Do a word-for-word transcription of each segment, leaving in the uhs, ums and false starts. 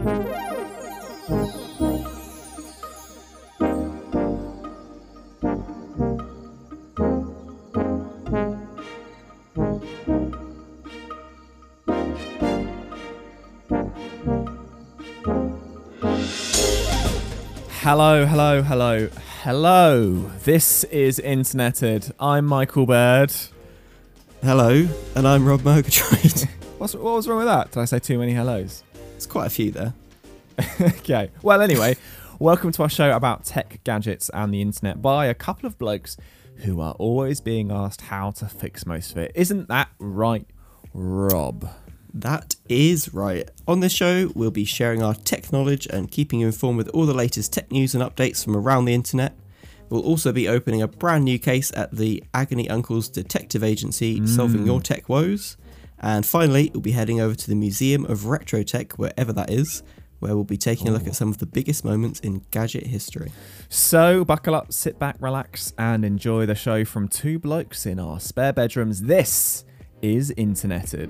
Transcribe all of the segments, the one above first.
Hello, hello, hello, hello. This is Interneted. I'm Michael Bird. Hello, and I'm Rob Murgatroyd. What's, what was wrong with that? Did I say too many hellos? There's quite a few there. Okay. Well, anyway, welcome to our show about tech, gadgets, and the internet by a couple of blokes who are always being asked how to fix most of it. Isn't that right, Rob? That is right. On this show, we'll be sharing our tech knowledge and keeping you informed with all the latest tech news and updates from around the internet. We'll also be opening a brand new case at the Agony Uncles Detective Agency, mm. solving your tech woes. And finally, we'll be heading over to the Museum of Retro Tech, wherever that is, where we'll be taking a look at some of the biggest moments in gadget history. So buckle up, sit back, relax, and enjoy the show from two blokes in our spare bedrooms. This is Interneted.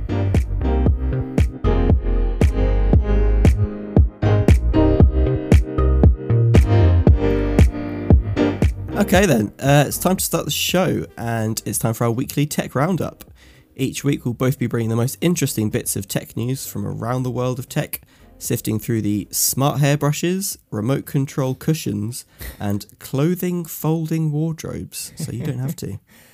Okay then, uh, it's time to start the show, and it's time for our weekly tech roundup. Each week we'll both be bringing the most interesting bits of tech news from around the world of tech, sifting through the smart hairbrushes, remote control cushions, and clothing folding wardrobes, so you don't have to.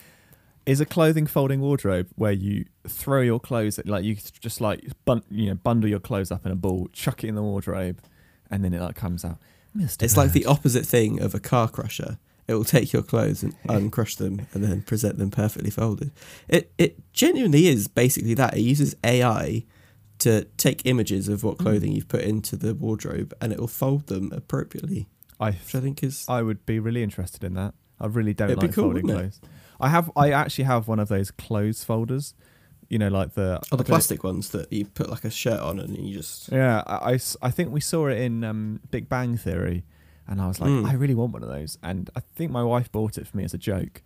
Is a clothing folding wardrobe where you throw your clothes, like you just like bun- you know bundle your clothes up in a ball, chuck it in the wardrobe, and then it like comes out? Mister It's Bird. like the opposite thing of a car crusher. It will take your clothes and uncrush them and then present them perfectly folded. It it genuinely is basically that. It uses A I to take images of what clothing you've put into the wardrobe, and it will fold them appropriately. I which I think is I would be really interested in that. I really don't It'd be like cool, folding wouldn't it? clothes. I have I actually have one of those clothes folders. You know, like the oh the plastic ones that you put like a shirt on and you just yeah. I, I s- I think we saw it in um, Big Bang Theory. And I was like, Mm. I really want one of those. And I think my wife bought it for me as a joke.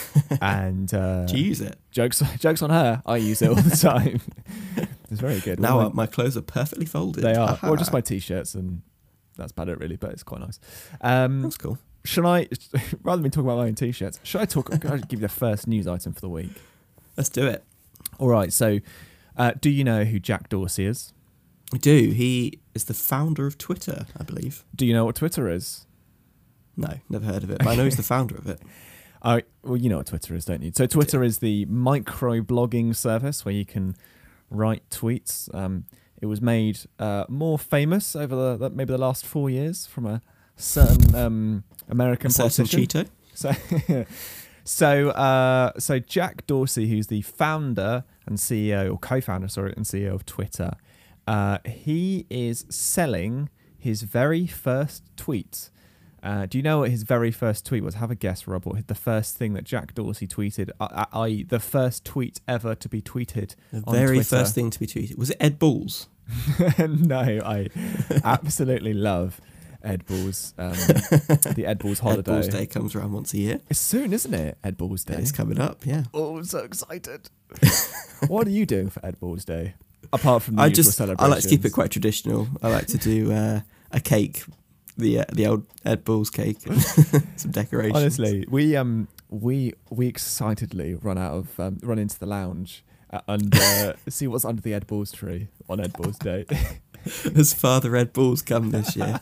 And uh, do you use it? Jokes, jokes on her. I use it all the time. It's very good. Now my, uh, my clothes are perfectly folded. They are. Aha. Or just my t-shirts, and that's about it, really. But it's quite nice. Um, That's cool. Should I, rather than talking about my own t-shirts, should I talk? I'll give you the first news item for the week. Let's do it. All right. So, uh, do you know who Jack Dorsey is? I do. He is the founder of Twitter, I believe. Do you know what Twitter is? No, never heard of it. But I know he's the founder of it. Oh, well, you know what Twitter is, don't you? So Twitter is the micro-blogging service where you can write tweets. Um, it was made uh, more famous over the, the maybe the last four years from a certain um, American A certain politician. Cheeto. So, so, uh, so Jack Dorsey, who's the founder and C E O, or co-founder, sorry, and C E O of Twitter, uh, he is selling his very first tweet. Uh, do you know what his very first tweet was? Have a guess, Rob. What the first thing that Jack Dorsey tweeted, uh, that is the first tweet ever to be tweeted The on very Twitter. first thing to be tweeted. Was it Ed Balls? No, I absolutely love Ed Balls. Um, the Ed Balls holiday. Ed Balls Day comes around once a year. It's soon, isn't it? Ed Balls Day. It's coming up, yeah. Oh, I'm so excited. What are you doing for Ed Balls Day? Apart from the I usual just I celebrations. like to keep it quite traditional. I like to do uh, a cake, the uh, the old Ed Balls cake, some decorations. Honestly, we um we we excitedly run out of um, run into the lounge uh, and uh, see what's under the Ed Balls tree on Ed Balls Day. Has Father Ed Balls come this year?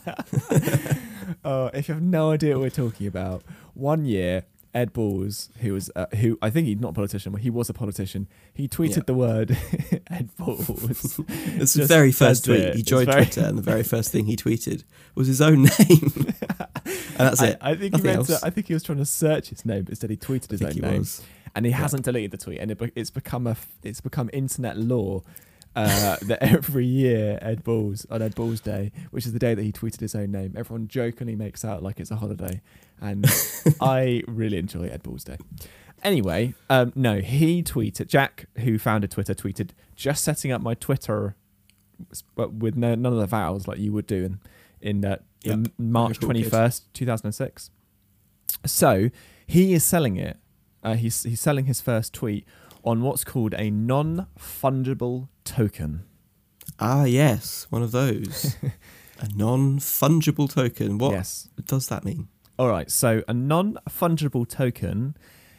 Oh, if you have no idea what we're talking about, one year Ed Balls, who was uh, who I think he's not a politician, but he was a politician. He tweeted Yeah. the word Ed Balls. It's the Just very first says tweet. it. He It's joined very- Twitter, and the very first thing he tweeted was his own name, and that's I, it. I think he Nothing meant to, else. I think he was trying to search his name, but instead he tweeted I his think own he name, was. and he Yeah. hasn't deleted the tweet, and it, be- it's become a f- it's become internet law. Uh, that every year Ed Balls on Ed Balls Day, which is the day that he tweeted his own name, everyone jokingly makes out like it's a holiday, and I really enjoy Ed Balls Day. Anyway, um, no, he tweeted. Jack, who founded Twitter, tweeted, "Just setting up my Twitter, but with no, none of the vowels like you would do in in, uh, in Yep. March Cool twenty first, two thousand and six." So he is selling it. Uh, he's he's selling his first tweet on what's called a non-fungible token. Ah, yes, one of those. A non-fungible token. What Yes. does that mean? All right. So a non-fungible token,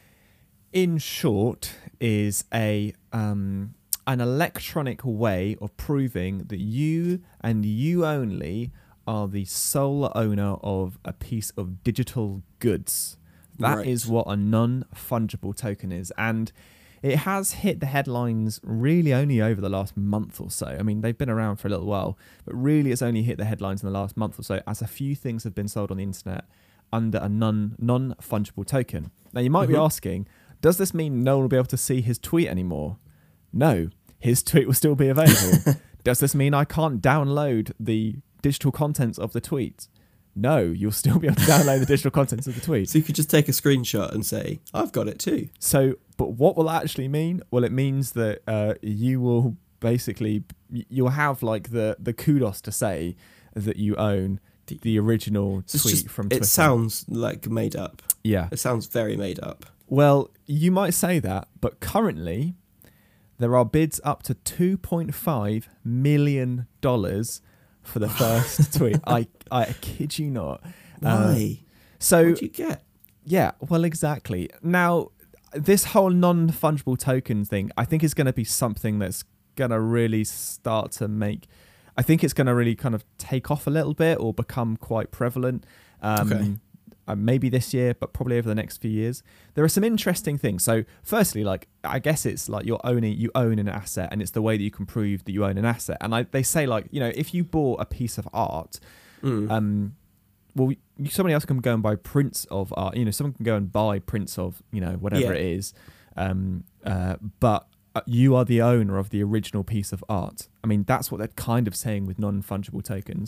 in short, is a um, an electronic way of proving that you and you only are the sole owner of a piece of digital goods. That Right. is what a non-fungible token is. And it has hit the headlines really only over the last month or so. I mean, they've been around for a little while, but really it's only hit the headlines in the last month or so, as a few things have been sold on the internet under a non, non-fungible token. Now, you might Mhm. be asking, does this mean no one will be able to see his tweet anymore? No, his tweet will still be available. Does this mean I can't download the digital contents of the tweet? No, you'll still be able to download the digital contents of the tweet. So you could just take a screenshot and say, I've got it too. So, but what will that actually mean? Well, it means that uh, you will basically, you'll have like the, the kudos to say that you own the, the original So it's tweet just- from Twitter. It sounds like made up. Yeah. It sounds very made up. Well, you might say that, but currently there are bids up to two point five million dollars for the first tweet. I, I kid you not. Uh, Why? so, What do you get? yeah, well, exactly. Now, this whole non-fungible token thing, I think is going to be something that's going to really start to make, I think it's going to really kind of take off a little bit or become quite prevalent. Um, Okay. uh, maybe this year, but probably over the next few years. There are some interesting things. So firstly, like, I guess it's like you're owning, you own an asset, and it's the way that you can prove that you own an asset. And I, they say, like, you know, if you bought a piece of art, Mm. um, well, you, somebody else can go and buy prints of art. You know, someone can go and buy prints of, you know, whatever Yeah. it is. Um, uh, but uh, you are the owner of the original piece of art. I mean, that's what they're kind of saying with non-fungible tokens.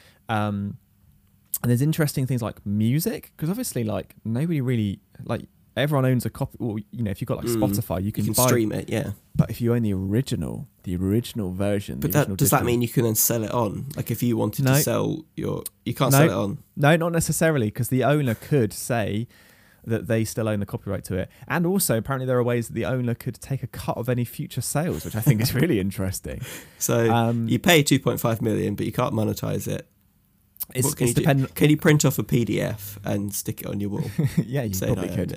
Um, and there's interesting things like music, because obviously, like, nobody really, like, everyone owns a copy. Well, you know, if you've got like Mm. Spotify, you can, You can buy, stream it, yeah. but if you own the original, the original version, But the original that does that digital- mean you can then sell it on? Like if you wanted No. to sell your, you can't No. sell it on. No, not necessarily, because the owner could say that they still own the copyright to it. And also, apparently, there are ways that the owner could take a cut of any future sales, which I think is really interesting. So Um, you pay two point five million, but you can't monetize it. it's What can it's you do? dependent. Can you print off a P D F and stick it on your wall? Yeah, you Saying probably I own could. it.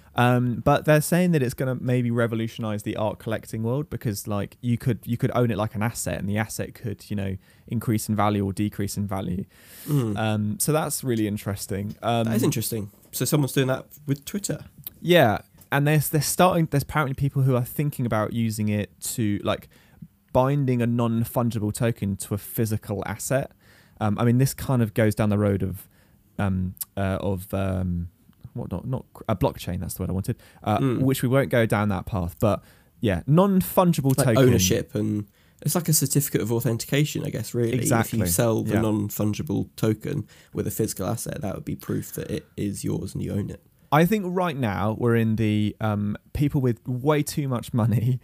Um, but they're saying that it's going to maybe revolutionize the art collecting world, because like you could you could own it like an asset, and the asset could, you know, increase in value or decrease in value. Mm. Um, so that's really interesting. Um, that is interesting. So someone's doing that with Twitter. Yeah, and there's there's starting there's apparently people who are thinking about using it to like binding a non-fungible token to a physical asset. Um, I mean, this kind of goes down the road of um, uh, of um, what not not a blockchain. That's the word I wanted. Uh, Mm. Which we won't go down that path, but yeah, non-fungible Like token ownership, and it's like a certificate of authentication, I guess, really. Exactly. If you sell the Yeah. non-fungible token with a physical asset, that would be proof that it is yours and you own it. I think right now we're in the um, people with way too much money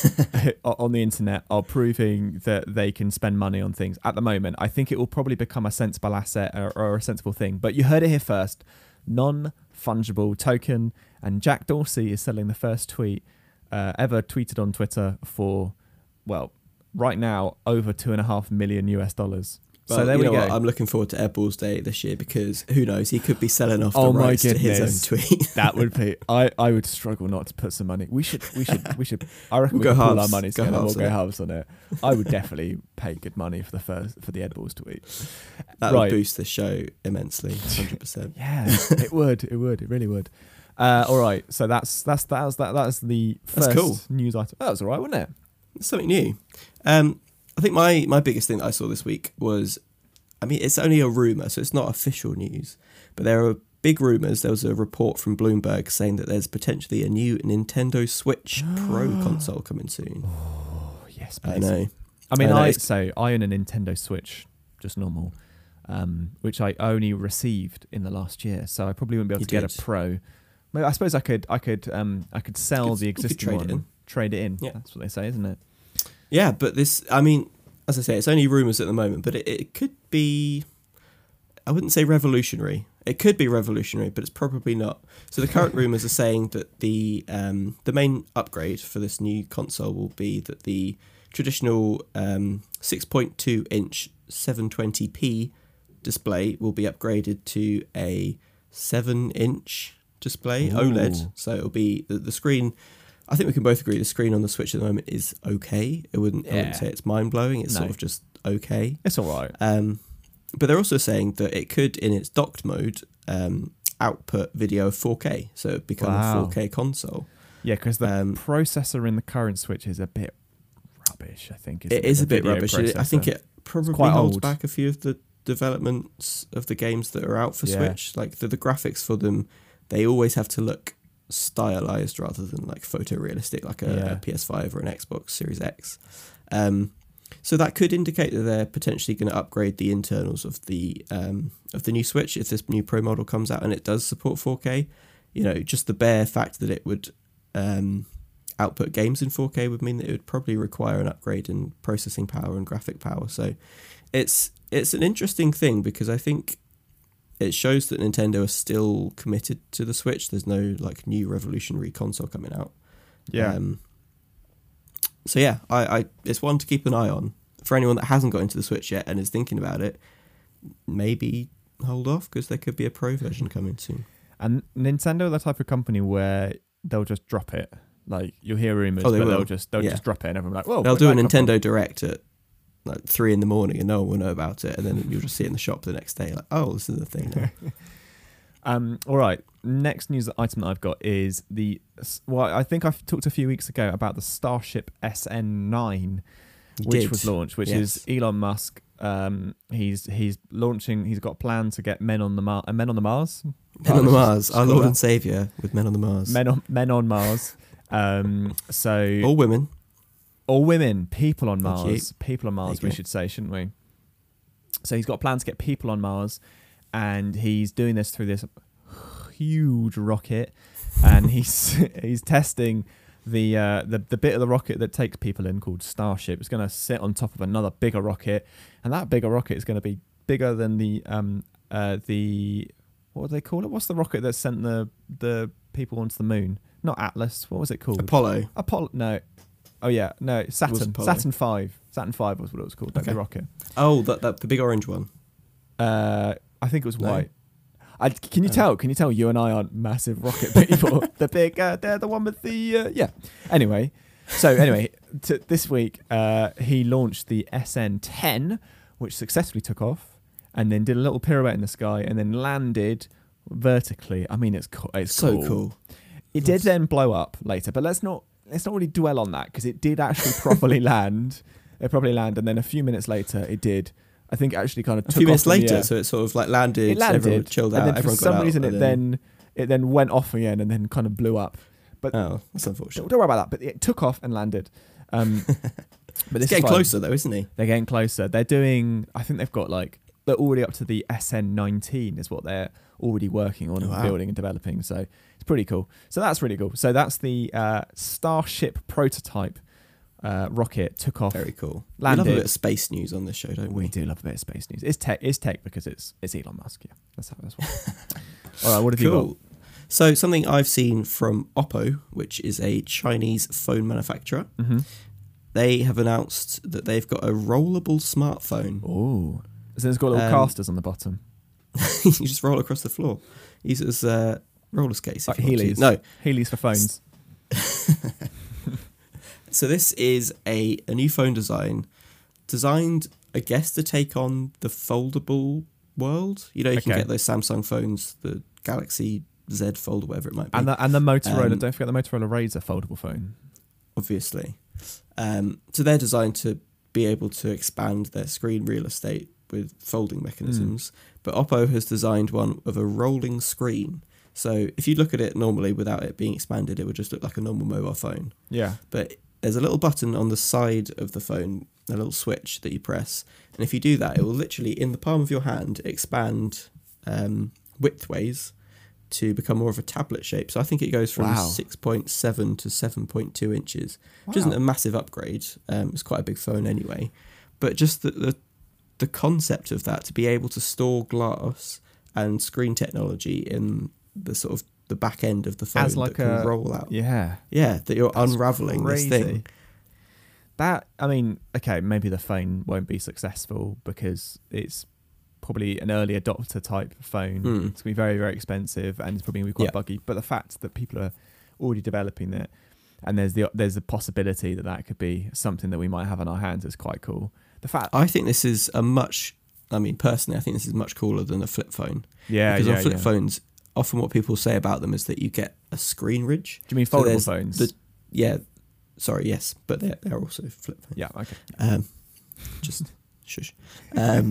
on the internet are proving that they can spend money on things at the moment. I think it will probably become a sensible asset or, or a sensible thing. But you heard it here first. Non-fungible token. And Jack Dorsey is selling the first tweet uh, ever tweeted on Twitter for, well, right now, over two and a half million US dollars. Well, so there you we know go. what? I'm looking forward to Ed Balls Day this year, because who knows, he could be selling off the Oh my rights to his goodness. own tweet. That would be. I, I would struggle not to put some money. We should. We should. We should. I reckon We'll we go can pool our halves. money Go together. We'll halves on go it. halves on it. I would definitely pay good money for the first for the Ed Balls tweet. That Right. would boost the show immensely, one hundred percent. Yeah, it would. It would. It really would. Uh, all right. So that's that's that was that that's the That's first cool. news item. That was all right, wasn't it? It's something new. Um, I think my, my biggest thing that I saw this week was, I mean, it's only a rumour, so it's not official news, but there are big rumours. There was a report from Bloomberg saying that there's potentially a new Nintendo Switch Pro console coming soon. Oh yes, I please. know. I mean, I know, I, it's- so I own a Nintendo Switch, just normal, um, which I only received in the last year. So I probably wouldn't be able You to get did. a Pro. Maybe, I suppose I could. I could. Um, I could sell You could- the you could existing trade one. it in. Trade it in. Yeah. That's what they say, isn't it? Yeah, but this, I mean, as I say, it's only rumours at the moment, but it, it could be, I wouldn't say revolutionary. It could be revolutionary, but it's probably not. So the current rumours are saying that the um, the main upgrade for this new console will be that the traditional um, six point two inch seven twenty p display will be upgraded to a seven inch display, Ooh. OLED. So it'll be the, the screen. I think we can both agree the screen on the Switch at the moment is okay. It wouldn't, I wouldn't Yeah. say it's mind blowing. It's No. sort of just okay. It's all right. Um, but they're also saying that it could, in its docked mode, um, output video of four K. So it'd become Wow. a four K console. Yeah, because the Um, processor in the current Switch is a bit rubbish, I think. isn't It is The a bit video rubbish. It- I think processor. it probably quite holds old. back a few of the developments of the games that are out for Yeah. Switch. Like the, the graphics for them, they always have to look stylized rather than like photorealistic, like a, Yeah. a P S five or an Xbox Series X. Um, so that could indicate that they're potentially going to upgrade the internals of the um, of the new Switch if this new Pro model comes out and it does support four K. You know, just the bare fact that it would um, output games in four K would mean that it would probably require an upgrade in processing power and graphic power. So it's it's an interesting thing because I think it shows that Nintendo are still committed to the Switch. There's no like new revolutionary console coming out. Yeah. Um, so yeah, I, I it's one to keep an eye on for anyone that hasn't got into the Switch yet and is thinking about it. Maybe hold off because there could be a Pro version coming soon. And Nintendo are the type of company where they'll just drop it. Like you'll hear rumors, Oh, they but will. they'll just they'll Yeah. just drop it, and everyone will be like, "Well, They'll where'd do a that come from?" Nintendo Direct at like three in the morning and no one will know about it, and then you'll just see it in the shop the next day. Like, oh, this is the thing now. Um, all right. Next news item that I've got is the well, I think I've talked a few weeks ago about the Starship S N nine, You which did. was launched, which Yes. is Elon Musk. Um, he's he's launching. He's got a plan to get men on the Mar- uh, men on the Mars. Men on the Mars, our Just Lord call and Savior with Men on the Mars. Men on men on Mars. Um, so All women. All women, people on Thank you. Mars. People on Mars, There you we go. should say, shouldn't we? So he's got a plan to get people on Mars, and he's doing this through this huge rocket, and he's he's testing the uh, the the bit of the rocket that takes people in called Starship. It's going to sit on top of another bigger rocket, and that bigger rocket is going to be bigger than the um uh the what do they call it? What's the rocket that sent the the people onto the moon? Not Atlas. What was it called? Apollo. Apollo. No. Oh yeah. No. Saturn. Apollo. Saturn five. Saturn five was what it was called. That Okay. big rocket. Oh, that, that the big orange one. Uh, I think it was No. white. I, can you Oh. tell? Can you tell? You and I aren't massive rocket people. The big. Uh, they're the one with the. Uh, yeah. Anyway. So anyway, t- this week uh, he launched the S N ten, which successfully took off, and then did a little pirouette in the sky, and then landed vertically. I mean, it's co- it's So cool. cool. It did then blow up later, but let's not let's not really dwell on that because it did actually properly land. It probably landed, and then a few minutes later, it did. I think it actually kind of A took few minutes off in the later, air. so it sort of like landed, It landed, everyone chilled out, and then for everyone got some out, reason, it and then it then went off again, and then kind of blew up. But Oh, that's don't, unfortunate. don't worry about that. But it took off and landed. Um, but this It's is getting fun. closer though, isn't he? They're getting closer. They're doing. I think they've got like they're already up to the S N nineteen is what they're already working on Oh, and wow. building and developing. So it's pretty cool. So that's really cool. So that's the uh, Starship prototype uh, rocket took off. Very cool. Landed. We love a bit of space news on this show, don't we? We do love a bit of space news. It's tech. It's tech because it's it's Elon Musk. Yeah, that's how that's what. All right, what have you got? Cool. So something I've seen from Oppo, which is a Chinese phone manufacturer, Mm-hmm. they have announced that they've got a rollable smartphone. Oh, so it's got little Um, casters on the bottom, You just roll across the floor. Use it as uh, roller skates. like if you want to. Heelys. No. Heelys for phones. So this is a, a new phone design, designed, I guess, to take on the foldable world. You know, you can Okay. get those Samsung phones, the Galaxy Z Fold or whatever it might be. And the and the Motorola. Um, don't forget the Motorola Razr foldable phone. obviously. Um, so they're designed to be able to expand their screen real estate with folding mechanisms. But Oppo has designed one of a rolling screen. So if you look at it normally without it being expanded, it would just look like a normal mobile phone. Yeah. But there's a little button on the side of the phone, a little switch that you press. And if you do that, it will literally, in the palm of your hand, expand um, widthways to become more of a tablet shape. So I think it goes from Wow. six point seven to seven point two inches, which isn't a massive upgrade. Um, it's quite a big phone anyway. But just the, the the concept of that, to be able to store glass and screen technology in the sort of the back end of the phone As like that can a- roll out. Yeah. Yeah, that you're That's unraveling crazy. this thing. That, I mean, okay, maybe the phone won't be successful because it's probably an early adopter type phone. Mm. It's going to be very, very expensive and it's probably going to be quite Yeah. buggy. But the fact that people are already developing it and there's the there's a possibility that that could be something that we might have on our hands is quite cool. The fact, I think this is a much, I mean, personally, I think this is much cooler than a flip phone. yeah, Because yeah, on flip yeah. phones, often what people say about them is that you get a screen ridge. Do you mean So foldable there's phones? the- Yeah, sorry, yes, but they're, they're also flip phones. yeah, okay. Um, just shush. Um,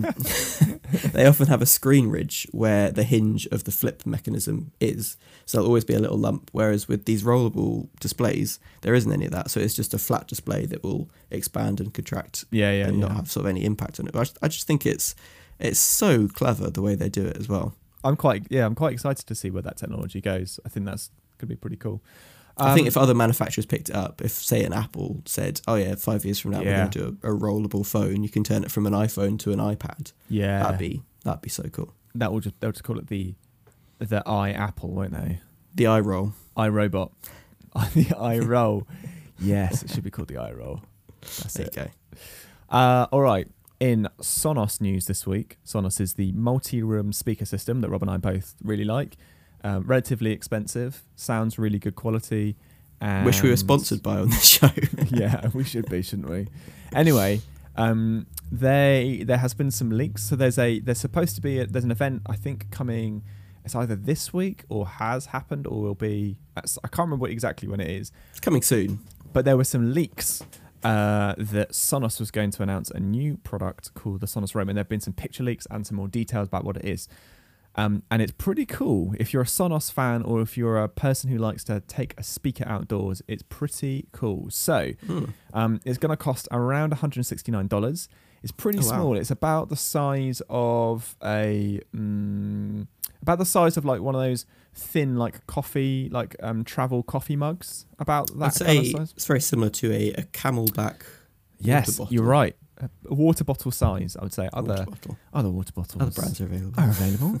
they often have a screen ridge where the hinge of the flip mechanism is. So there'll always be a little lump. Whereas with these rollable displays, there isn't any of that. So it's just a flat display that will expand and contract Yeah, yeah, and yeah. not have sort of any impact on it. I just, I just think it's it's so clever the way they do it as well. I'm quite, yeah, I'm quite excited to see where that technology goes. I think that's going to be pretty cool. I think Um, if other manufacturers picked it up, if say an Apple said, "Oh yeah, five years from now Yeah. we're going to do a, a rollable phone. You can turn it from an iPhone to an iPad." yeah, That'd be that'd be so cool. that will just they'll just call it the the iApple, won't they? The iRoll. iRobot, the iRoll. Yes, it should be called the iRoll. That's There it. you go. Uh, all right. In Sonos news this week, Sonos is the multi-room speaker system that Rob and I both really like. Um, relatively expensive, sounds really good quality. And Wish we were sponsored by on this show. yeah, we should be, shouldn't we? Anyway, um, they there has been some leaks. So there's a there's supposed to be a, there's an event I think coming. It's either this week or has happened or will be. I can't remember exactly when it is. It's coming soon. But there were some leaks uh, that Sonos was going to announce a new product called the Sonos Roam, and there have been some picture leaks and some more details about what it is. Um, and it's pretty cool. If you're a Sonos fan or if you're a person who likes to take a speaker outdoors, it's pretty cool. So Mm. um, it's going to cost around one hundred sixty-nine dollars. It's pretty Oh, wow. small. It's about the size of a... Mm, about the size of like one of those thin like coffee, like um, travel coffee mugs. About that I'd kind say of size. it's very similar to a, a Camelback Yes, water bottle. you're right. A a water bottle size, I would say. Other water bottle. other water bottles Other brands are available. are available.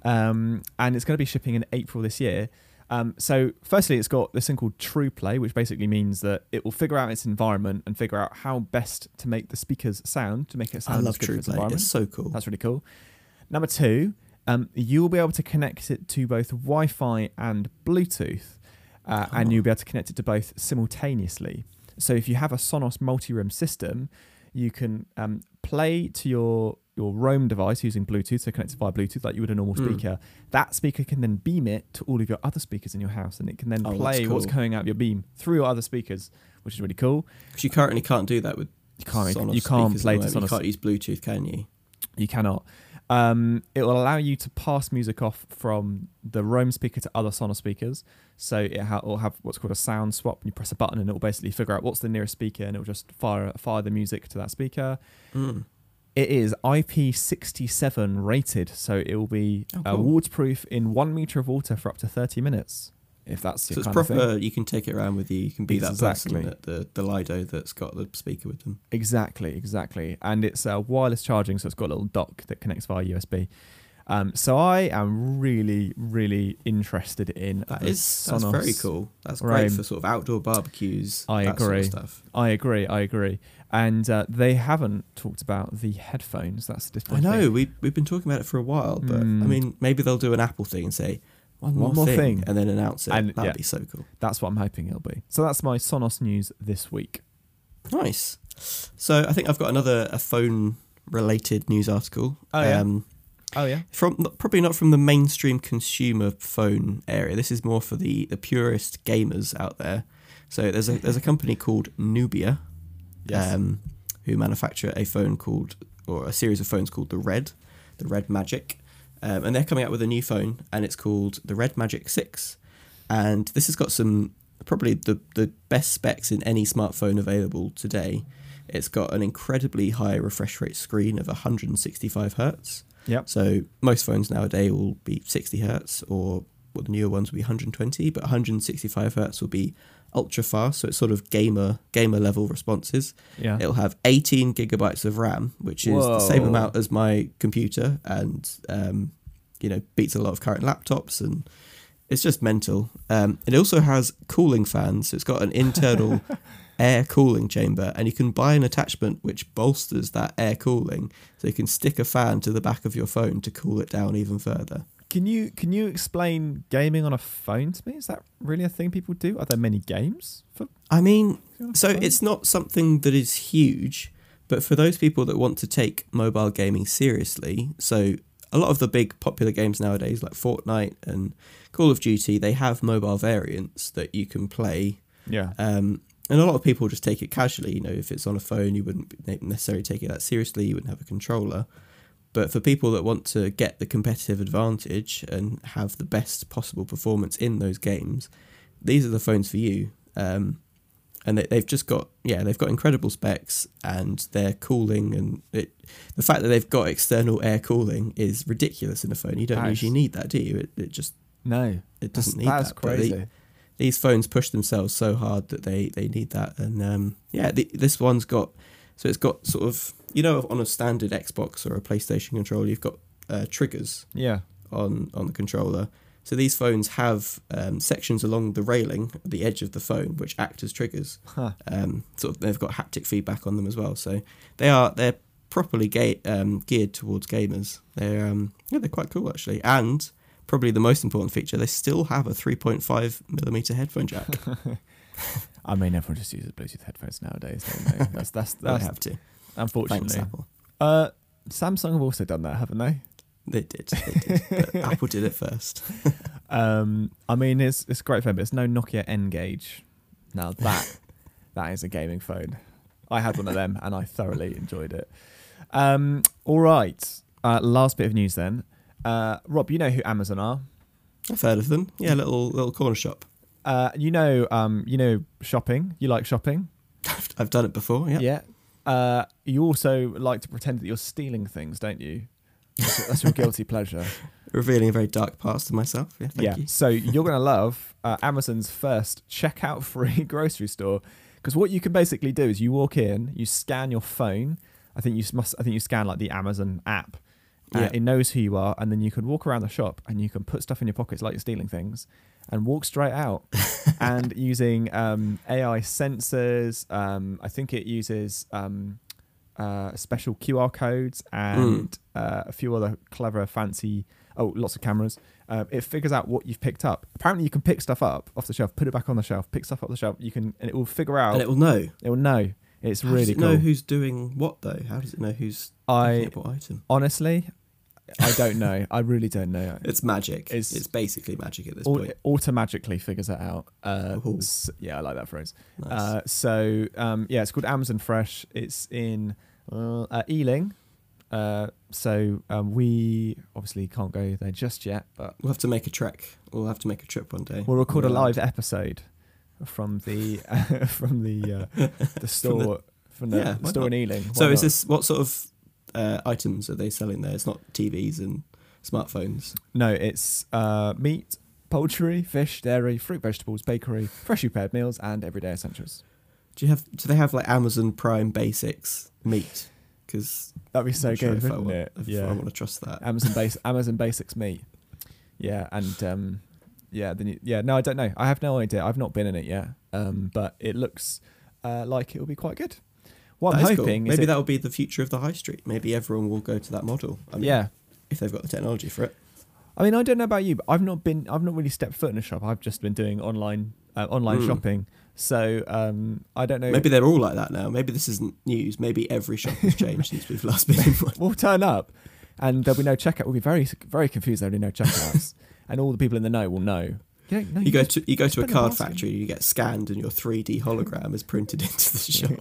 um, and it's going to be shipping in April this year. Um, so firstly, it's got this thing called TruePlay, which basically means that it will figure out its environment and figure out how best to make the speakers sound, to make it I sound love as good for its TruePlay. environment. It's so cool. That's really cool. Number two, um, you will be able to connect it to both Wi-Fi and Bluetooth, uh, and Oh. you'll be able to connect it to both simultaneously. So if you have a Sonos multi-room system, you can um, play to your your Roam device using Bluetooth, so connected via Bluetooth like you would a normal Mm. speaker. That speaker can then beam it to all of your other speakers in your house, and it can then Oh, that's play what's cool. coming out of your beam through your other speakers, which is really cool. Because you currently can't do that with You can't Sonos you can't speakers play at to the moment. Sonos. You can't use Bluetooth, can you? You cannot. Um, it will allow you to pass music off from the Roam speaker to other Sonos speakers. So it ha- will have what's called a sound swap. And you press a button and it will basically figure out what's the nearest speaker and it will just fire fire the music to that speaker. Mm. It is I P sixty-seven rated, so it will be Oh, uh, cool. waterproof in one meter of water for up to thirty minutes. If that's So your it's kind of thing. proper. You can take it around with you. You can be that Exactly. person at the the Lido that's got the speaker with them. Exactly, exactly. And it's uh, wireless charging, so it's got a little dock that connects via U S B. Um, so I am really, really interested in That the is that's Sonos very cool. That's Roam. great for sort of outdoor barbecues. I that sort of agree. stuff. I agree, I agree. And uh, they haven't talked about the headphones. That's the I disappointing know thing. we we've been talking about it for a while, but Mm. I mean maybe they'll do an Apple thing and say one, One more, more thing, thing. and then announce it. And, That'd yeah. be so cool. That's what I'm hoping it'll be. So that's my Sonos news this week. Nice. So I think I've got another a phone related news article. Oh, yeah? Um, Oh, yeah? from not- probably not from the mainstream consumer phone area. This is more for the, the purist gamers out there. So there's a there's a company called Nubia, Yes. um, who manufacture a phone called or a series of phones called the Red, the Red Magic, um, and they're coming out with a new phone, and it's called the Red Magic Six, and this has got some probably the the best specs in any smartphone available today. It's got an incredibly high refresh rate screen of one hundred sixty-five hertz. Yep. So most phones nowadays will be sixty hertz, or well, the newer ones will be one hundred twenty, but one hundred sixty-five hertz will be ultra fast. So it's sort of gamer gamer level responses. Yeah. It'll have eighteen gigabytes of RAM, which is the same Whoa. amount as my computer, and um, you know beats a lot of current laptops, and it's just mental. Um, it also has cooling fans. So it's got an internal air cooling chamber, and you can buy an attachment which bolsters that air cooling, so you can stick a fan to the back of your phone to cool it down even further. Can you can you explain gaming on a phone to me? Is that really a thing people do? Are there many games for? I mean, on a so phone? it's not something that is huge, but for those people that want to take mobile gaming seriously, so a lot of the big popular games nowadays, like Fortnite and Call of Duty, they have mobile variants that you can play. Yeah. Um, and a lot of people just take it casually. You know, if it's on a phone, you wouldn't necessarily take it that seriously. You wouldn't have a controller. But for people that want to get the competitive advantage and have the best possible performance in those games, these are the phones for you. Um, and they, they've just got, yeah, they've got incredible specs, and their cooling and it, the fact that they've got external air cooling is ridiculous in a phone. You don't Nice. usually need that, do you? It, it just, No. it doesn't That's, need that's that. But crazy. they- these phones push themselves so hard that they, they need that. And um, yeah, the, this one's got, so it's got sort of, you know, on a standard Xbox or a PlayStation controller, you've got uh, triggers Yeah. on, on the controller. So these phones have um, sections along the railing, the edge of the phone, which act as triggers. Huh. Um, sort of, they've got haptic feedback on them as well. So they are, they're properly ga- um, geared towards gamers. They're, um, yeah, they're quite cool actually. And probably the most important feature, they still have a three point five millimeter headphone jack. I mean, everyone just uses Bluetooth headphones nowadays, don't they? That's that's They that's have to. unfortunately. Thanks, Apple. Uh, Samsung have also done that, haven't they? They did. They did. But Apple did it first. Um, I mean, it's it's a great phone, but it's no Nokia N-Gage. Now that that is a gaming phone. I had one of them, and I thoroughly enjoyed it. Um, all right, uh, last bit of news then. Uh, Rob, you know who Amazon are. I've heard of them. Yeah, little little corner shop. Uh, you know, um, you know, shopping. You like shopping. I've, I've done it before. Yeah. Yeah. Uh, you also like to pretend that you're stealing things, don't you? That's, that's your guilty pleasure. Revealing a very dark past of myself. Yeah. Thank yeah. you. So you're gonna love uh, Amazon's first checkout-free grocery store, because what you can basically do is you walk in, you scan your phone. I think you must. I think you scan like the Amazon app. Uh, Yeah. It knows who you are, and then you can walk around the shop and you can put stuff in your pockets like you're stealing things, and walk straight out. And using um, A I sensors, um, I think it uses um, uh, special Q R codes and uh, a few other clever, fancy. Oh, lots of cameras. Uh, it figures out what you've picked up. Apparently, you can pick stuff up off the shelf, put it back on the shelf, pick stuff up the shelf. You can, and it will figure out. And it will know. It will know. It's How really does it cool. know who's doing what though? How does it know who's I picking up what item? honestly, I don't know. I really don't know. It's magic. It's- It's, basically magic at this Au- point. it automagically figures it out. Uh, Ooh. s- yeah, I like that phrase. Nice. Uh, so um, yeah, it's called Amazon Fresh. It's in uh, uh, Ealing. Uh, so um, we obviously can't go there just yet, but We'll have to make a trek. We'll have to make a trip one day. we'll record a We're live allowed. episode from the from the uh, the store from the, Yeah, the why store not? in Ealing. So Why is not? this what sort of uh, items are they selling there? It's not T Vs and smartphones. No, it's uh, meat, poultry, fish, dairy, fruit, vegetables, bakery, freshly prepared meals, and everyday essentials. Do you have? Do they have like Amazon Prime Basics meat? Because That'd be so I'm sure good, if I wouldn't want, it? if Yeah. I want to trust that. Amazon base Amazon Basics meat. Yeah, and um, yeah, then you, yeah. No, I don't know. I have no idea. I've not been in it yet. Um, but it looks uh, like it will be quite good. What I'm That is cool. hoping is Maybe it- that will be the future of the high street. Maybe everyone will go to that model. I mean, yeah. if they've got the technology for it. I mean, I don't know about you, but I've not been. I've not really stepped foot in a shop. I've just been doing online uh, online Mm. shopping. So um, I don't know. Maybe they're all like that now. Maybe this isn't news. Maybe every shop has changed since we've last been in one. We'll turn up, and there'll be no checkout. We'll be very very confused. There'll be no checkouts, and all the people in the know will know. You, don't, no, You go just- to you go to a put in a card basket. factory, you get scanned, and your three D hologram is printed into the shop.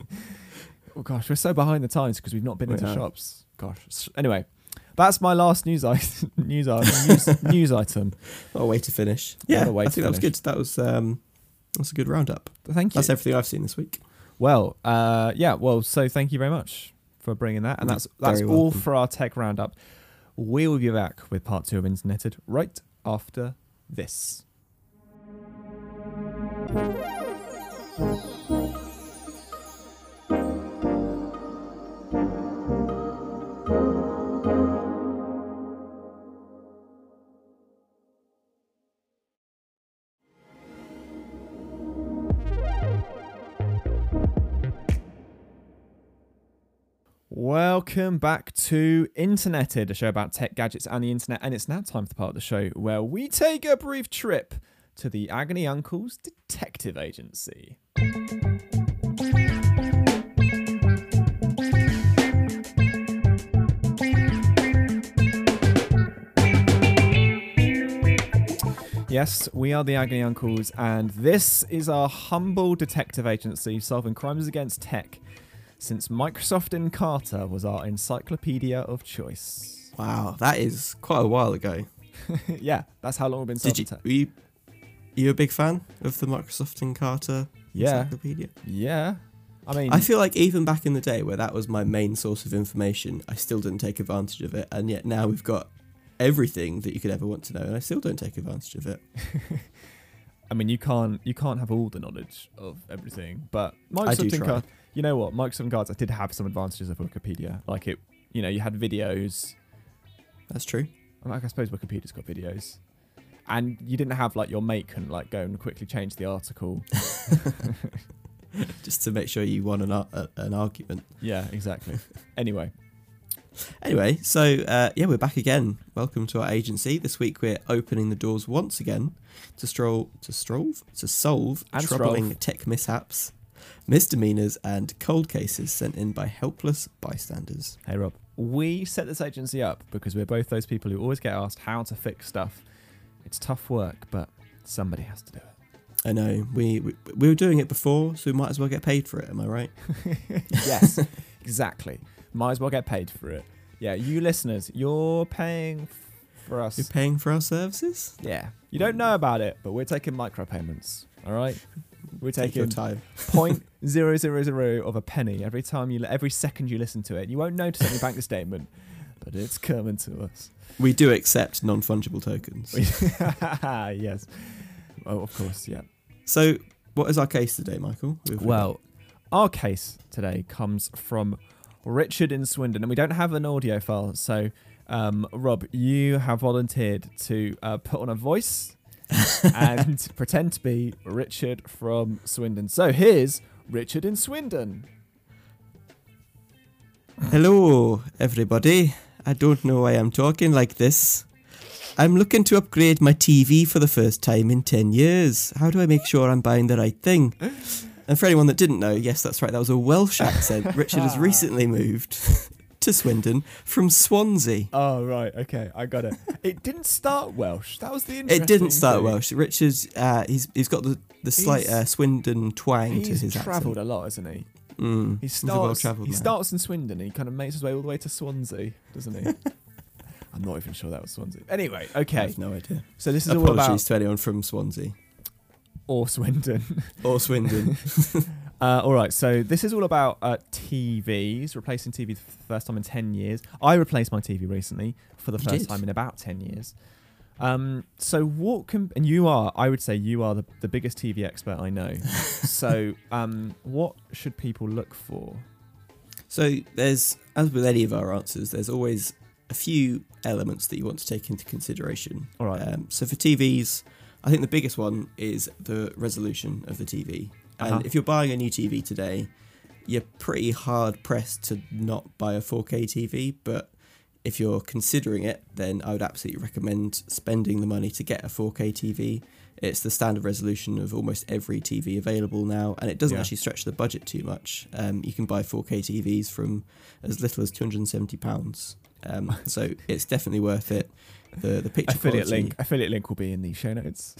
Oh gosh, we're so behind the times because we've not been We into are. shops. Gosh. S- Anyway, that's my last news item. news, item news, news item. What a way to finish. What Yeah, a way I to think that was finish. good. That was um, that's a good roundup. Thank you. That's everything I've seen this week. Well, uh, yeah. Well, so thank you very much for bringing that, and You're that's that's very all welcome. for our tech roundup. We will be back with part two of Interneted right after this. Welcome back to Interneted, a show about tech, gadgets, and the internet. And it's now time for the part of the show where we take a brief trip to the Agony Uncles Detective Agency. Yes, we are the Agony Uncles, and this is our humble detective agency solving crimes against tech since Microsoft Encarta was our encyclopedia of choice. Wow, that is quite a while ago. Yeah, that's how long we've been Did solving you, tech. were you, are you a big fan of the Microsoft Encarta Yeah. encyclopedia? Yeah. I mean, I feel like even back in the day where that was my main source of information, I still didn't take advantage of it. And yet now we've got everything that you could ever want to know, and I still don't take advantage of it. I mean, you can't you can't have all the knowledge of everything, but I do Microsoft try. Encarta, you know what? Microsoft Encarta did have some advantages of Wikipedia. Like it, you know, you had videos. That's true. Like I suppose Wikipedia's got videos, and you didn't have like your mate couldn't like go and quickly change the article. Just to make sure you won an, ar- an argument. Yeah, exactly. Anyway. Anyway, so uh, yeah, we're back again. Welcome to our agency. This week we're opening the doors once again to stroll to stroll to solve And troubling strove. tech mishaps, misdemeanors, and cold cases sent in by helpless bystanders. Hey Rob, we set this agency up because we're both those people who always get asked how to fix stuff. It's tough work, but somebody has to do it. I know we, we we were doing it before, so we might as well get paid for it. Am I right? Yes, exactly. Might as well get paid for it. Yeah, you listeners, you're paying f- for us. You're paying for our services. Yeah, you don't know about it, but we're taking micropayments. All right, we're Take your taking time. point zero zero zero of a penny every time you, every second you listen to it. You won't notice it in your bank statement, but it's coming to us. We do accept non-fungible tokens. Yes. Oh, of course, yeah. So, what is our case today, Michael? Who have we Well, our case today comes from Richard in Swindon, and we don't have an audio file, so um, Rob, you have volunteered to uh, put on a voice and pretend to be Richard from Swindon. So here's Richard in Swindon. got? Hello, everybody. I don't know why I'm talking like this. I'm looking to upgrade my T V for the first time in ten years. How do I make sure I'm buying the right thing? And for anyone that didn't know, yes, that's right, that was a Welsh accent. Richard has recently moved to Swindon from Swansea. Oh, right, okay, I got it. It didn't start Welsh. That was the interesting It didn't start thing. Welsh. Richard's, uh, he's he's got the, the slight He's- uh, Swindon twang to He's his travelled accent. a lot, hasn't he? Mm, He he's a starts. well-travelled He man. starts in Swindon, and he kind of makes his way all the way to Swansea, doesn't he? I'm not even sure that was Swansea. Anyway, I okay. have no idea. So this is all Apologies about to anyone from Swansea. or Swindon. Or Swindon. Uh, all right, so this is all about uh, T Vs, replacing T Vs for the first time in ten years. I replaced my T V recently for the You first did? time in about ten years. Um, so what can, and you are, I would say you are the, the biggest T V expert I know. So um, what should people look for? So there's, as with any of our answers, there's always a few elements that you want to take into consideration. All right. Um, so for T Vs, I think the biggest one is the resolution of the T V. And Uh-huh. if you're buying a new T V today, you're pretty hard pressed to not buy a four K T V. But if you're considering it, then I would absolutely recommend spending the money to get a four K T V. It's the standard resolution of almost every T V available now, and it doesn't Yeah. actually stretch the budget too much. Um, you can buy four K T Vs from as little as two hundred seventy pounds. Um, so it's definitely worth it. The the picture Affiliate quality. link. Affiliate link will be in the show notes.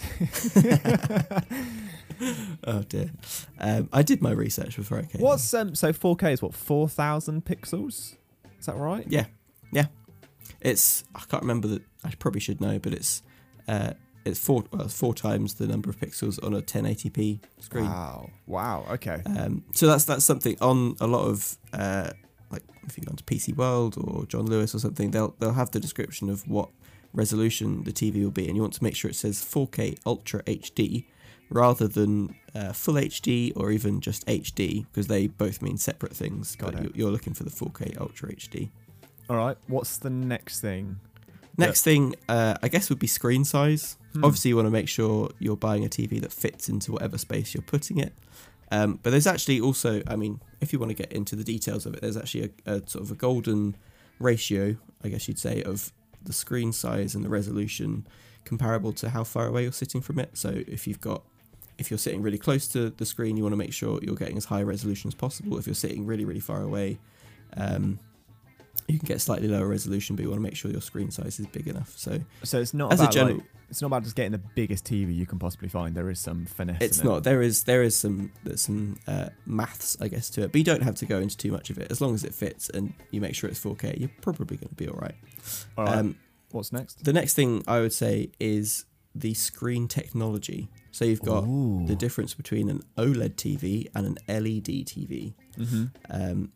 Oh dear. Um, I did my research before I came. What's um? So four K is what, four thousand pixels? Is that right? Yeah, yeah. It's I can't remember that. I probably should know, but it's uh, it's four well, it's four times the number of pixels on a ten eighty p screen. Wow. Wow. Okay. Um, so that's that's something on a lot of uh, like if you go onto P C World or John Lewis or something, they'll they'll have the description of what resolution the T V will be, and you want to make sure it says four K Ultra H D rather than uh, Full H D or even just H D, because they both mean separate things. Got but it. you- you're looking for the four K Ultra H D. All right. What's the next thing? Next thing, uh, I guess, would be screen size. Hmm. Obviously, you want to make sure you're buying a T V that fits into whatever space you're putting it. Um, but there's actually also, I mean, if you want to get into the details of it, there's actually a, a sort of a golden ratio, I guess you'd say, of the screen size and the resolution comparable to how far away you're sitting from it. So if you've got, if you're sitting really close to the screen, you want to make sure you're getting as high resolution as possible. If you're sitting really, really far away, um, you can get slightly lower resolution, but you want to make sure your screen size is big enough. So, so it's not as a about general, like, it's not about just getting the biggest T V you can possibly find. There is some finesse. it's in not. It. There is there is some there's some uh, maths, I guess, to it, but you don't have to go into too much of it. As long as it fits and you make sure it's four K, you're probably going to be all right. All right. Um, What's next? the next thing I would say is the screen technology. So you've got Ooh. the difference between an OLED T V and an L E D T V. Mm-hmm. Um,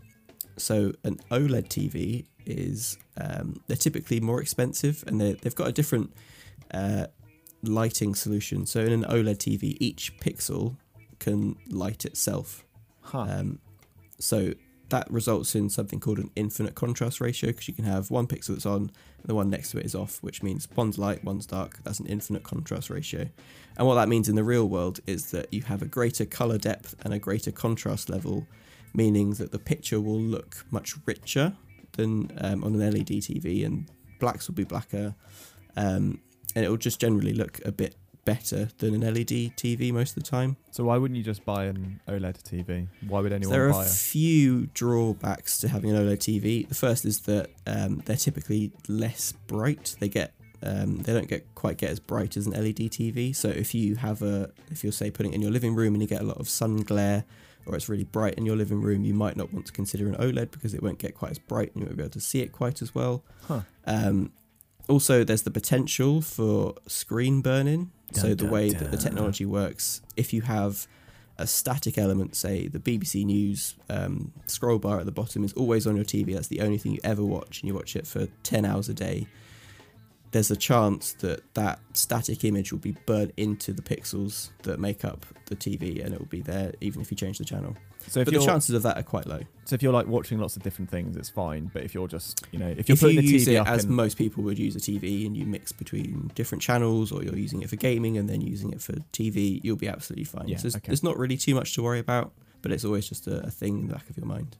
so an OLED T V is um, they're typically more expensive, and they've got a different uh, lighting solution. So in an OLED T V, each pixel can light itself. Huh. Um, so that results in something called an infinite contrast ratio, because you can have one pixel that's on and the one next to it is off, which means one's light, one's dark. That's an infinite contrast ratio. And what that means in the real world is that you have a greater color depth and a greater contrast level, meaning that the picture will look much richer than um, on an L E D T V, and blacks will be blacker, um, and it will just generally look a bit better than an L E D T V most of the time. So why wouldn't you just buy an OLED T V? Why would anyone So there are buy a a... few drawbacks to having an OLED T V. The first is that um, they're typically less bright. They get um, they don't get quite get as bright as an L E D T V. So if you have a if you're say putting it in your living room and you get a lot of sun glare, or it's really bright in your living room, you might not want to consider an OLED because it won't get quite as bright and you won't be able to see it quite as well. Huh. Um, also, there's the potential for screen burn-in. So Dun, the dun, way dun. that the technology works, if you have a static element, say the B B C News um, scroll bar at the bottom is always on your T V, that's the only thing you ever watch, and you watch it for ten hours a day, there's a chance that that static image will be burnt into the pixels that make up the T V, and it will be there even if you change the channel. So if But you're the chances of that are quite low. so if you're like watching lots of different things, it's fine. But if you're just you know if you're If you putting the use T V it up as in, most people would use a T V, and you mix between different channels, or you're using it for gaming and then using it for T V, you'll be absolutely fine. Yeah, so there's, okay. there's not really too much to worry about, but it's always just a, a thing in the back of your mind.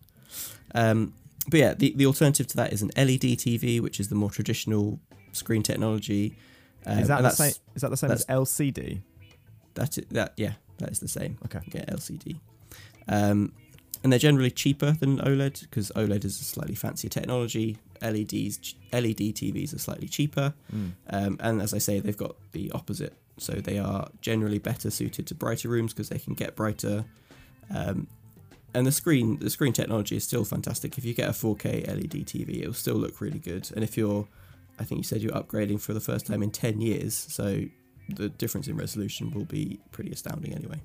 Um, but yeah, the, the alternative to that is an L E D T V, which is the more traditional screen technology. Um, is that and the that's, same? Is that the same as that's- L C D? That, that yeah, that is the same. Okay. Yeah, L C D. Um, and they're generally cheaper than OLED, because OLED is a slightly fancier technology. L E Ds, L E D T Vs are slightly cheaper. Mm. Um, and as I say, they've got the opposite. So they are generally better suited to brighter rooms because they can get brighter. Um, and the screen, the screen technology is still fantastic. If you get a four K L E D T V, it will still look really good. And if you're, I think you said you're upgrading for the first time in ten years, so the difference in resolution will be pretty astounding anyway.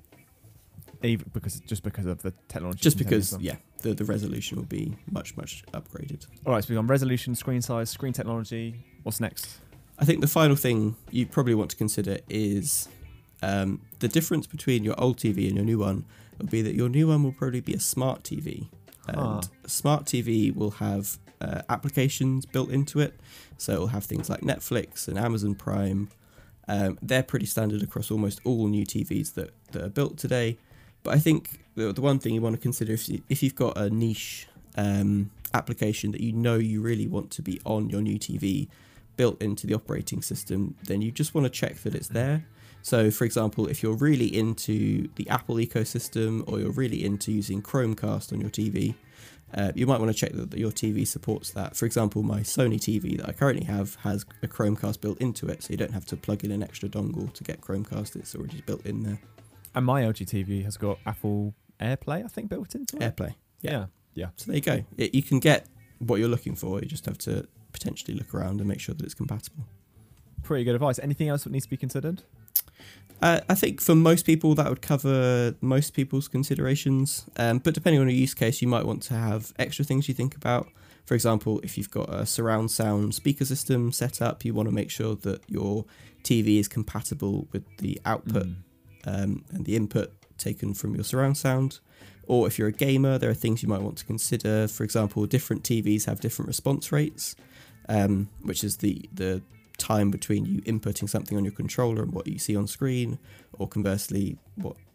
Even because just because of the technology. Just continues because, on. yeah, the, the resolution will be much, much upgraded. All right, so we've got resolution, screen size, screen technology. What's next? I think the final thing you probably want to consider is um, the difference between your old T V and your new one will be that your new one will probably be a smart T V. And Huh. a smart T V will have uh, applications built into it. So it'll have things like Netflix and Amazon Prime. Um, they're pretty standard across almost all new T Vs that, that are built today. But I think the, the one thing you want to consider, if, you, if you've got a niche um, application that you know you really want to be on your new T V built into the operating system, then you just want to check that it's there. So, for example, if you're really into the Apple ecosystem, or you're really into using Chromecast on your T V, uh, you might want to check that your T V supports that. For example, my Sony T V that I currently have has a Chromecast built into it, so you don't have to plug in an extra dongle to get Chromecast. It's already built in there. And my L G T V has got Apple AirPlay, I think, built into it. AirPlay. Yeah. Yeah. Yeah. So there you go. It, you can get what you're looking for. You just have to potentially look around and make sure that it's compatible. Pretty good advice. Anything else that needs to be considered? Uh, I think for most people that would cover most people's considerations, um, but depending on your use case, you might want to have extra things you think about. For example, if you've got a surround sound speaker system set up, you want to make sure that your T V is compatible with the output Mm. um, and the input taken from your surround sound. Or if you're a gamer, there are things you might want to consider. For example, different T Vs have different response rates, um, which is the, the time between you inputting something on your controller and what you see on screen, or conversely, what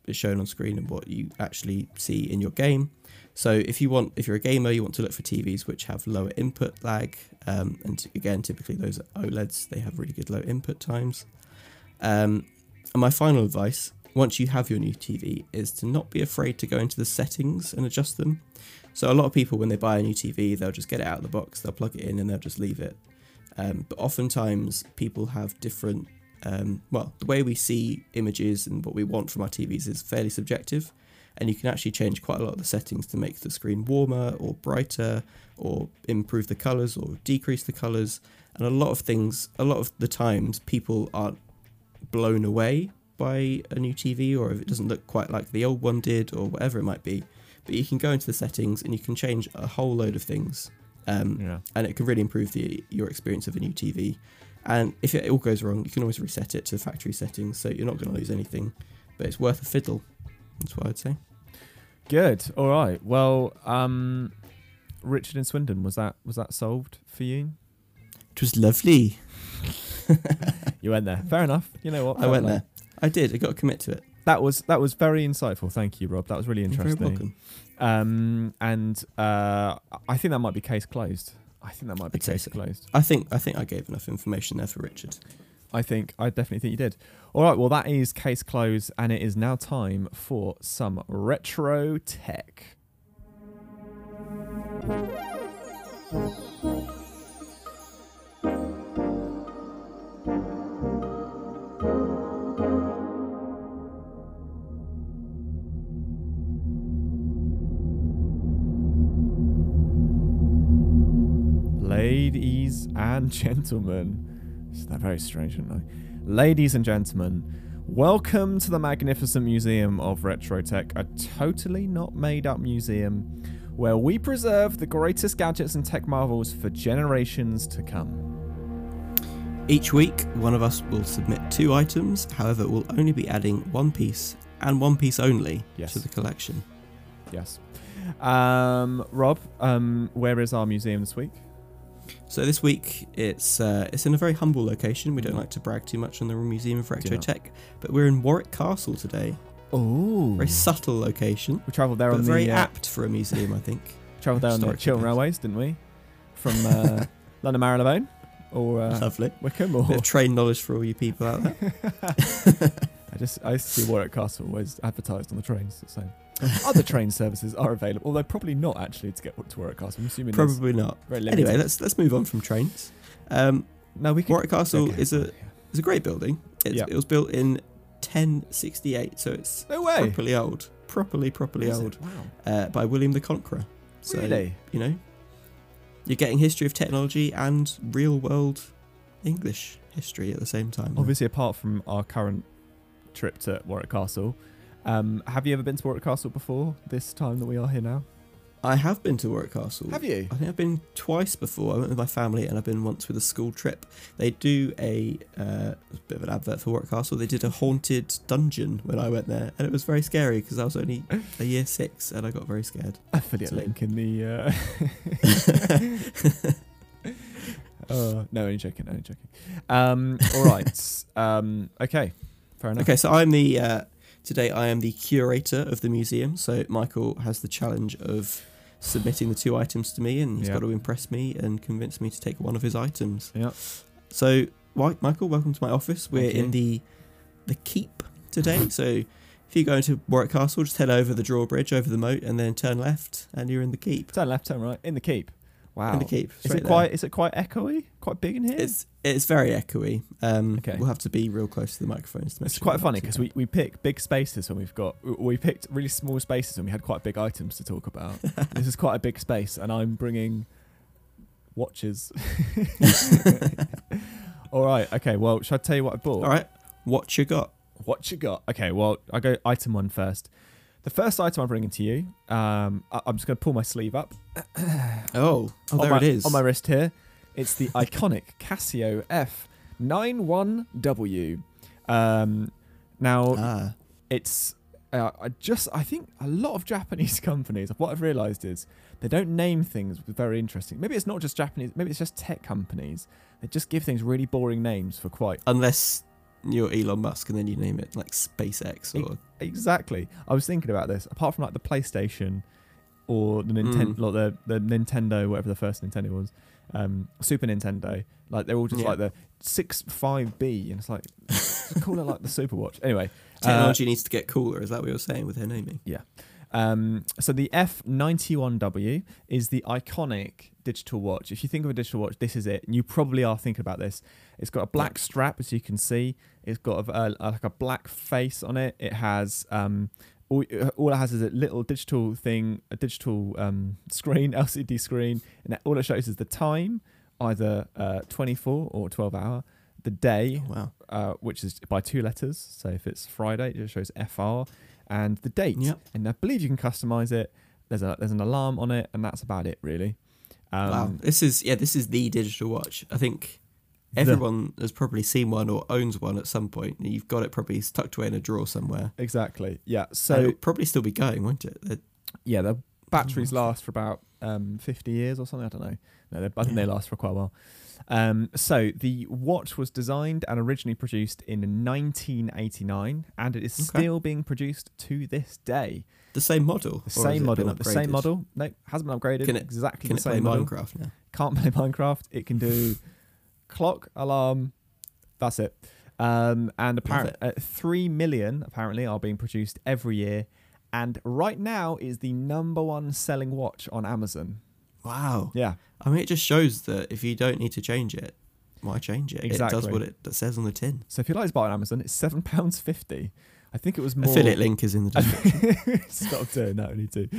is shown on screen and what you actually see in your game. So if you want, if you're a gamer, you want to look for T Vs which have lower input lag, um, and again, typically those are OLEDs. They have really good low input times. Um, and my final advice, once you have your new T V, is to not be afraid to go into the settings and adjust them. So a lot of people, when they buy a new T V, they'll just get it out of the box, they'll plug it in, and they'll just leave it. Um, but oftentimes, people have different. Um, well, the way we see images and what we want from our T Vs is fairly subjective. And you can actually change quite a lot of the settings to make the screen warmer or brighter, or improve the colours or decrease the colours. And a lot of things, a lot of the times, people aren't blown away by a new T V, or if it doesn't look quite like the old one did, or whatever it might be. But you can go into the settings and you can change a whole load of things, um, Yeah. and it can really improve the your experience of a new T V. And if it all goes wrong, you can always reset it to the factory settings, so you're not going to lose anything. But it's worth a fiddle. That's what I'd say. Good. All right. Well, um, Richard in Swindon, was that was that solved for you? It was lovely. You went there. Fair enough. You know what? I Fair went play. there. I did. I got to commit to it. That was that was very insightful. Thank you, Rob. That was really You're very interesting. welcome. Um, and uh, I think that might be case closed. I think that might be I'd say case so. closed. I think I think I gave enough information there for Richard. I think I definitely think you did. All right. Well, that is case closed, and it is now time for some retro tech. Ladies and gentlemen, isn't that very strange, isn't it? Ladies and gentlemen, welcome to the magnificent museum of retro tech, a totally not made up museum where we preserve the greatest gadgets and tech marvels for generations to come. Each week, one of us will submit two items. However, we'll only be adding one piece and one piece only Yes. to the collection. Yes. Um, Rob, um, where is our museum this week? So this week, it's uh, it's in a very humble location. We don't like to brag too much on the Museum of Retro not. Tech, but we're in Warwick Castle today. Oh, Very subtle location, we travelled there but on very the uh, apt for a museum, I think. travelled there on the Historic Chiltern event. Railways, didn't we? From uh, London Marylebone or uh, Lovely. Wickham or Bit of train knowledge for all you people out there. I just I used to see Warwick Castle always advertised on the trains. So other train services are available, although probably not actually to get to Warwick Castle. I'm assuming there's Probably not. very limited. Anyway, let's let's move on from trains. Um, no, we can. Warwick Castle okay. is a is a great building. It's, Yeah. It was built in ten sixty-eight, so it's No way. properly old, properly properly Is it? old, Wow. uh, by William the Conqueror. So, Really? you know, you're getting history of technology and real world English history at the same time. right? Obviously, apart from our current trip to Warwick Castle, um, have you ever been to Warwick Castle before? This time that we are here now. I have been to Warwick Castle. Have you? I think I've been twice before. I went with my family and I've been once with a school trip. They do a, uh, a bit of an advert for Warwick Castle. They did a haunted dungeon when I went there, and it was very scary because I was only a year six and I got very scared. Affiliate So- link in the. Uh... oh, no, only joking. Only joking. Um, all right. um, okay. Fair enough. Okay, so I'm the uh, today I am the curator of the museum. So Michael has the challenge of submitting the two items to me, and he's Yeah. got to impress me and convince me to take one of his items. Yeah. So, Wi- Michael, welcome to my office. We're Thank you. in the the keep today. So, if you go into Warwick Castle, just head over the drawbridge, over the moat, and then turn left, and you're in the keep. Turn left, turn right. In the keep. Wow. In the keep. Is straight it there. quite? Is it quite echoey? Quite big in here? It's it's very echoey. Um, Okay. We'll have to be real close to the microphones to make It's sure quite we're not funny too because loud. we, we pick big spaces when we've got we picked really small spaces when we had quite big items to talk about. This is quite a big space, and I'm bringing watches. All right, okay. Well, should I tell you what I bought? All right. What you got? What you got? Okay, well, I go item one first. The first item I'm bringing to you, um, I, I'm just going to pull my sleeve up. Oh, oh, on there my, it is. on my wrist here. It's the iconic Casio F ninety-one W. Um, now, ah, it's uh, I just I think a lot of Japanese companies, what I've realized is they don't name things very interesting. Maybe it's not just Japanese, maybe it's just tech companies. They just give things really boring names for quite unless you're Elon Musk and then you name it like SpaceX or exactly. I was thinking about this. Apart from like the PlayStation or the Nintendo, Mm. like the the Nintendo, whatever the first Nintendo was, um, Super Nintendo. Like they're all just Yeah. like the six five B, and it's like just call it like the Super Watch. Anyway, technology needs to get cooler. Is that what you're saying with her naming? Yeah. Um, so the F ninety-one W is the iconic digital watch. If you think of a digital watch, this is it. And you probably are thinking about this. It's got a black Yeah. strap, as you can see. It's got a, a, like a black face on it. It has um, all, all it has is a little digital thing, a digital um, screen, L C D screen, and that, all it shows is the time, either uh, twenty-four or twelve hour, the day, Oh, wow. uh, which is by two letters. So if it's Friday, it just shows F R, and the date. Yep. And I believe you can customize it. There's a there's an alarm on it, and that's about it, really. Um, Wow. This is yeah. This is the digital watch. I think The- everyone has probably seen one or owns one at some point. You've got it probably tucked away in a drawer somewhere. Exactly. Yeah. So So it'll probably still be going, won't it? It- yeah, the batteries Oh, last for about um, fifty years or something. I don't know. No, they, I think Yeah. they last for quite a while. Um, so the watch was designed and originally produced in nineteen eighty-nine, and it is Okay. still being produced to this day. The same model. The or same has it model. been The same upgraded? model. No, hasn't been upgraded. Can it- exactly Can the it play same model. Minecraft now? Can't play Minecraft. It can do clock, alarm. That's it. Um, and apparently, uh, three million apparently are being produced every year, and right now is the number one selling watch on Amazon. Wow. Yeah, I mean, it just shows that if you don't need to change it, why change it? It does Exactly. what it says on the tin. so if you'd like to buy it on Amazon, it's seven pounds fifty. I think it was more. Affiliate link is in the description. Stop doing that. We need to.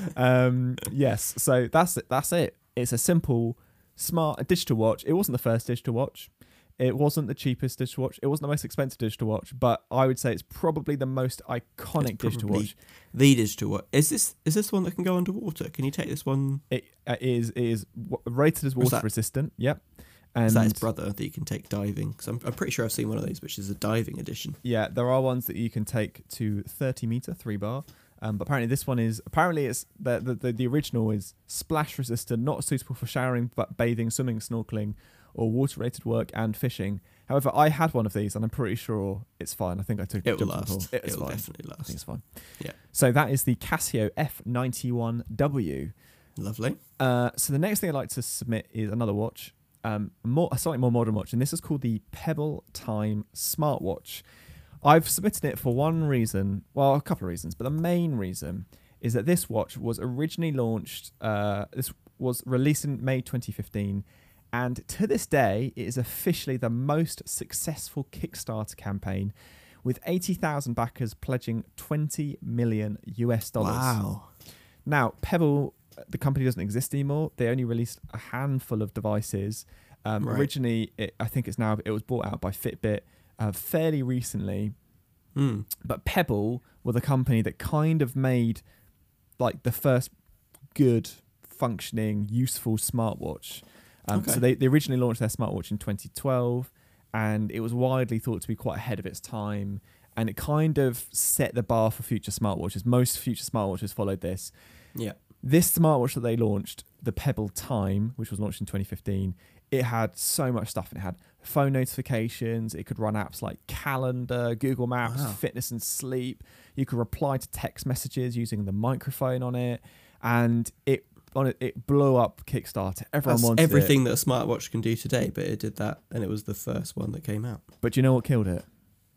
Um, yes. So that's it. That's it. It's a simple, smart, a digital watch. It wasn't the first digital watch. It wasn't the cheapest digital watch. It wasn't the most expensive digital watch. But I would say it's probably the most iconic It's digital probably watch. The digital watch. Is this is this one that can go underwater? Can you take this one? It uh, is it is w- rated as Or is water that- resistant. Yep. And Is that his brother that you can take diving? Because I'm, I'm pretty sure I've seen one of these, which is a diving edition. yeah, there are ones that you can take to thirty meter, three bar. Um, but apparently this one is apparently it's the, the the the original is splash resistant, not suitable for showering, but bathing, swimming, snorkeling, or water related work and fishing. However, I had one of these, and I'm pretty sure it's fine. I think I took It will jumped on the last. call. It It's will fine. definitely I think last. it's fine. Yeah. So that is the Casio F ninety-one W. Lovely. Uh, so the next thing I'd like to submit is another watch, um, more a slightly more modern watch, and this is called the Pebble Time smartwatch. I've submitted it for one reason, well, a couple of reasons, but the main reason is that this watch was originally launched. Uh, this was released in May twenty fifteen, and to this day, it is officially the most successful Kickstarter campaign, with eighty thousand backers pledging twenty million U S dollars. Wow. Now, Pebble, the company doesn't exist anymore. They only released a handful of devices. Um, Right. Originally, it, I think it's now it was bought out by Fitbit uh, fairly recently. Hmm. But Pebble were the company that kind of made like the first good, functioning, useful smartwatch. Um, Okay. So they, they originally launched their smartwatch in twenty twelve, and it was widely thought to be quite ahead of its time. And it kind of set the bar for future smartwatches. Most future smartwatches followed this. Yeah. This smartwatch that they launched, the Pebble Time, which was launched in twenty fifteen, it had so much stuff. It had phone notifications. It could run apps like Calendar, Google Maps, Wow. Fitness and Sleep. You could reply to text messages using the microphone on it. And it on it, it blew up Kickstarter. Everyone That's wanted everything it. that a smartwatch can do today, but it did that, and it was the first one that came out. But do you know what killed it?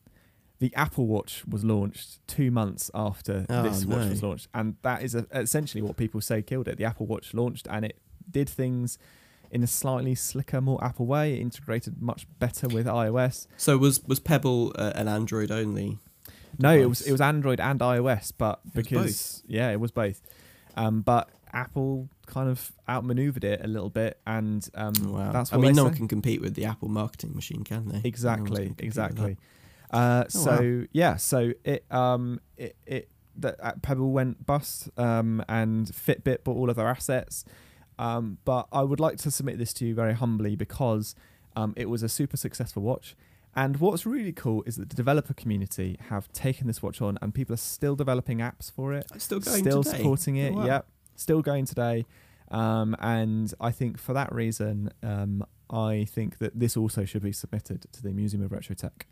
The Apple Watch was launched two months after Oh, this watch no. was launched. And that is a, essentially what people say killed it. The Apple Watch launched and it did things in a slightly slicker, more Apple way. It integrated much better with iOS. So was was Pebble uh, an Android only? No, it device? was it was Android and iOS, but was because yeah, it was both. Um, but Apple kind of outmaneuvered it a little bit, and um, Wow. that's I what mean, they no say. one can compete with the Apple marketing machine, can they? No one's Exactly, gonna compete with exactly. that. Uh, Oh, so yeah, so it um it it that uh, Pebble went bust, um, and Fitbit bought all of their assets. Um, but I would like to submit this to you very humbly because um, it was a super successful watch. And what's really cool is that the developer community have taken this watch on, and people are still developing apps for it, It's still going still today. supporting it. Oh, wow. Yep, still going today. Um, and I think for that reason, um, I think that this also should be submitted to the Museum of Retro Tech.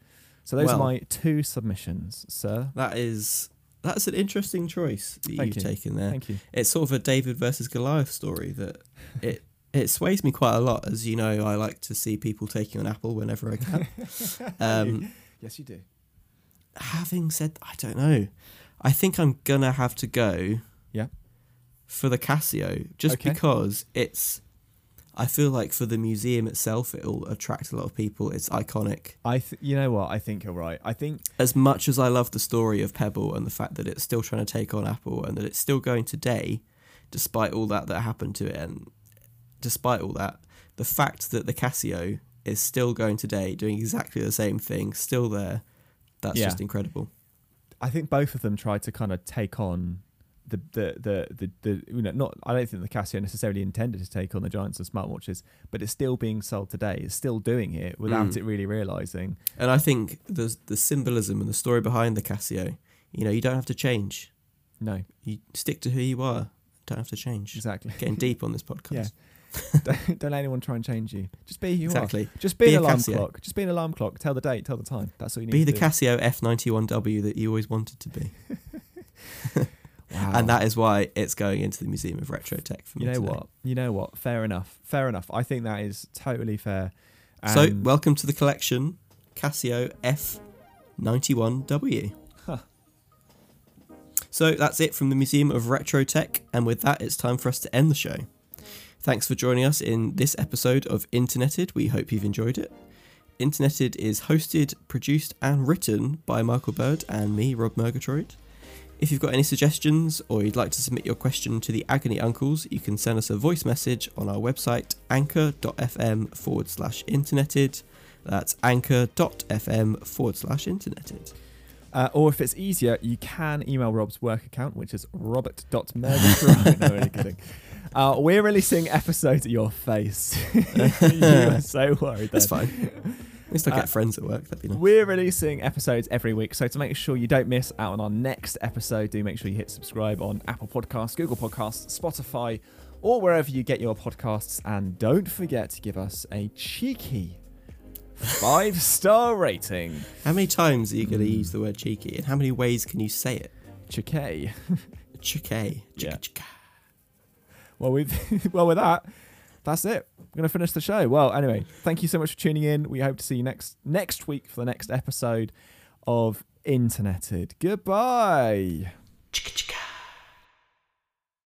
So those Well, are my two submissions, sir. That is that's an interesting choice that Thank you've you. taken there. Thank you. It's sort of a David versus Goliath story that it it sways me quite a lot. As you know, I like to see people taking on Apple whenever I can. Um, yes, you do. having said, I don't know. I think I'm gonna have to go. Yeah. For the Casio, just Okay. because it's. I feel like for the museum itself, it'll attract a lot of people. It's iconic. I, th- you know what? I think you're right. I think As much as I love the story of Pebble and the fact that it's still trying to take on Apple and that it's still going today, despite all that that happened to it, and despite all that, the fact that the Casio is still going today, doing exactly the same thing, still there, that's Yeah. just incredible. I think both of them tried to kind of take on the the the the, the you know not I don't think the Casio necessarily intended to take on the giants of smartwatches, but it's still being sold today. It's still doing it without Mm. it really realizing. And I think the the symbolism and the story behind the Casio, you know, you don't have to change. No, You stick to who you are. Don't have to change. exactly. Getting deep on this podcast. don't, don't let anyone try and change you. Just be who you Exactly. are. Just be, Be an a alarm Casio. clock. Just be an alarm clock. Tell the date. Tell the time. That's all you need. Be to the do. Casio F ninety-one W that you always wanted to be. Wow. And that is why it's going into the Museum of Retro Tech for me You know today. what? You know what? Fair enough. Fair enough. I think that is totally fair. So, And- welcome to the collection, Casio F ninety-one W. Huh. So, that's it from the Museum of Retro Tech, and with that, it's time for us to end the show. Thanks for joining us in this episode of Interneted. We hope you've enjoyed it. Interneted is hosted, produced, and written by Michael Bird and me, Rob Murgatroyd. If you've got any suggestions or you'd like to submit your question to the Agony Uncles, you can send us a voice message on our website, anchor.fm forward slash interneted. That's anchor.fm forward slash interneted. Uh, or if it's easier, you can email Rob's work account, which is robert.murgatroyd. No, really kidding. Uh, we're releasing episodes at your face. You are so worried. That's then. fine. At least I get Uh, friends at work. That'd be nice. We're releasing episodes every week, so to make sure you don't miss out on our next episode, do make sure you hit subscribe on Apple Podcasts, Google Podcasts, Spotify, or wherever you get your podcasts. And don't forget to give us a cheeky five-star rating. How many times are you going to Mm. use the word cheeky, and how many ways can you say it? Cheeky. Cheeky. Yeah. Chicka, chicka. Well, with well with that, that's it. I'm gonna finish the show. Well, anyway, thank you so much for tuning in. We hope to see you next next week for the next episode of Interneted. Goodbye.